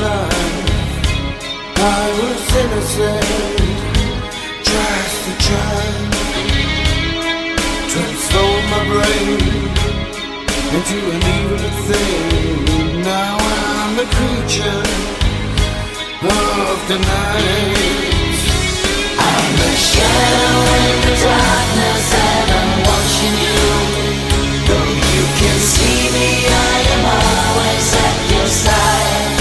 life I was innocent, just to try transform my brain into an evil thing. Now I'm a creature of the night. I'm a shadow in the darkness and I'm watching you. Though you can see me, I am always at your side.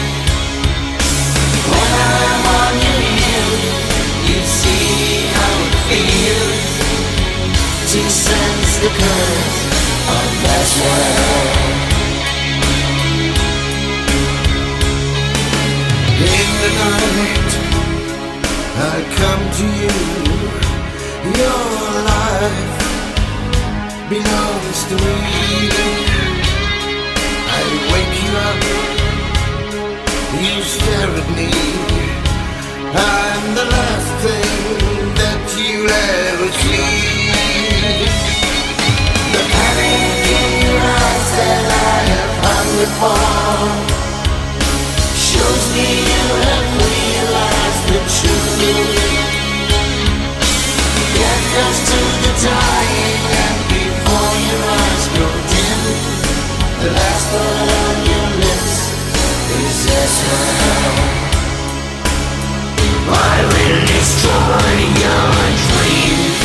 When I'm on your heel, you see how it feels to sense the curse of this world. In the night I come to you. Your life belongs to me. I wake you up, you stare at me. I'm the last thing that you'll ever see. The panic in your eyes that I have hungered for shows me you have realized the truth. Death comes to the dying, and before your eyes grow dim, the last word on your lips is yes, I will destroy your dreams.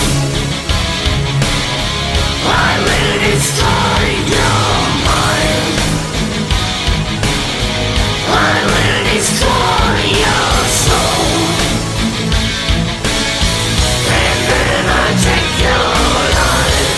I will destroy your mind. I will destroy your soul. And then I take your life.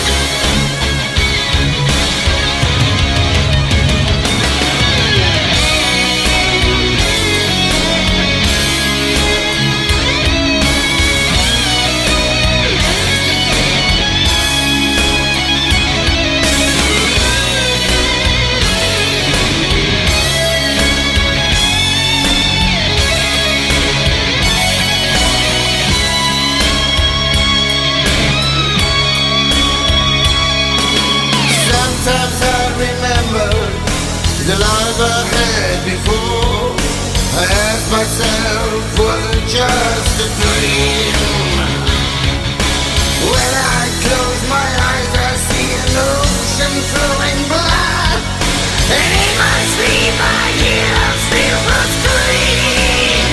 Sometimes I remember the life I had before. I ask myself, was it just a dream? When I close my eyes, I see an ocean flowing blood, and in my sleep I hear a silver scream.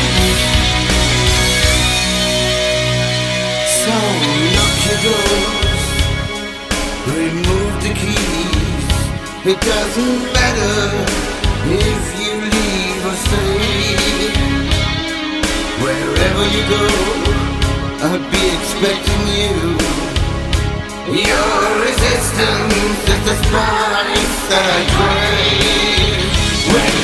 So lock your doors, remove the keys. It doesn't matter if you leave or stay. Wherever you go, I'll be expecting you. Your resistance is the spice that I crave. When